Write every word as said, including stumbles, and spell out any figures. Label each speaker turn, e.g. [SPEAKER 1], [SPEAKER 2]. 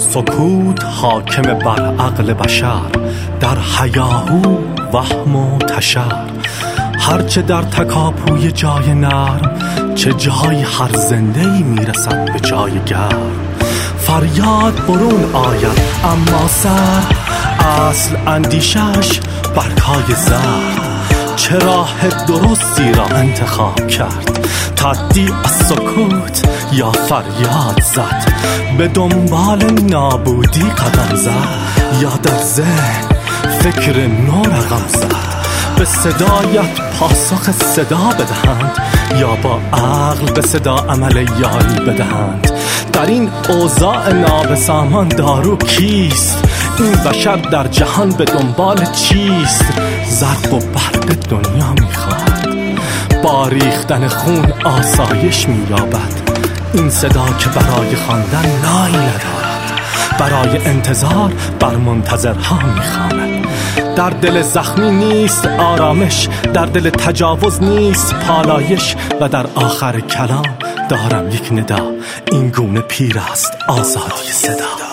[SPEAKER 1] سکوت حاکم بر عقل بشر، در هیاهو وهم و تشر. هرچه در تکاپوی جای نرم، چه جای هر زنده‌ای میرسد به جای گرم. فریاد برون آید اما سر، اصل اندیشش برکای زرد. چه راه درستی را انتخاب کرد، تعدی از سکوت یا فریاد زد. به دنبال نابودی قدم زد، یا در ذهن فکر نو رقم زد. به صدایت پاسخ صدا بدهند، یا با عقل به صدا عمل یاری بدهند. در این اوضاع نابسامان دارو کیست؟ این بشر در جهان به دنبال چیست؟ ضرب و برق دنیا میخواد، با ریختن خون آسایش مییابد. این صدا که برای خواندن نایی ندارد، برای انتظار بر منتظرها میخواند. در دل زخمی نیست آرامش، در دل تجاوز نیست پالایش. و در آخر کلام دارم یک ندا، این گونه پیر است آزادی صدا.